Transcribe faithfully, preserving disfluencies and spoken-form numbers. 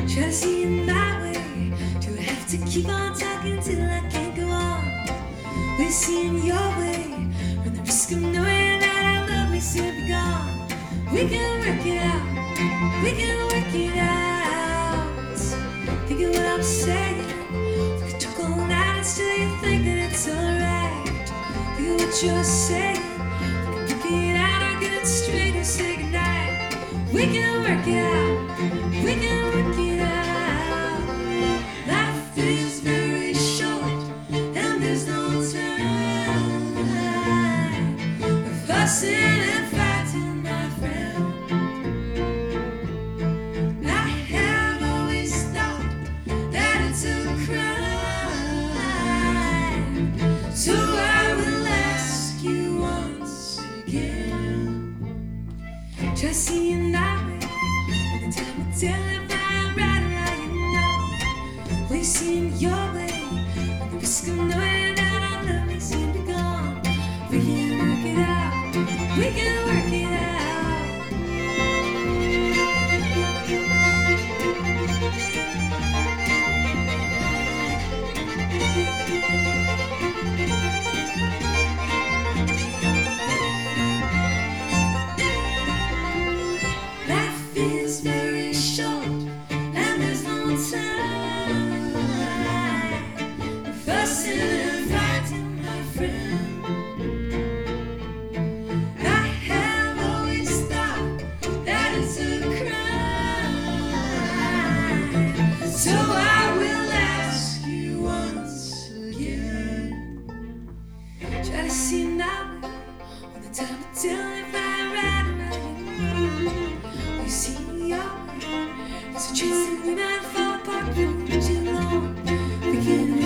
Try to see it my way. Do I have to keep on talking till I can't go on? Will you see it your way? Run the risk of knowing that our love may soon be gone. We can work it out. We can work it out. Think of what I'm saying. We could talk all night and still you think that it's alright. Think of what you're saying. We can work it out. I'll get it straight and say goodnight. We can work it out. We can work it out. Life is very short and there's no time. We're fussing and fighting, my friend. I have always thought that it's a crime. So I will ask you once again. Try to see it my way. The time will tell if I'm right or how you know. Will you see it your way? At the risk of knowing that our love may soon be gone. We can work it out. We can work it out. Life is very short and there's no time. We're fussing and fighting, my friend. I have always thought that it's a crime. So I will ask you once again. Try to see now when the time will tell if I'm right or right. We see your way. There's a chance that we might fall apart for too long. We can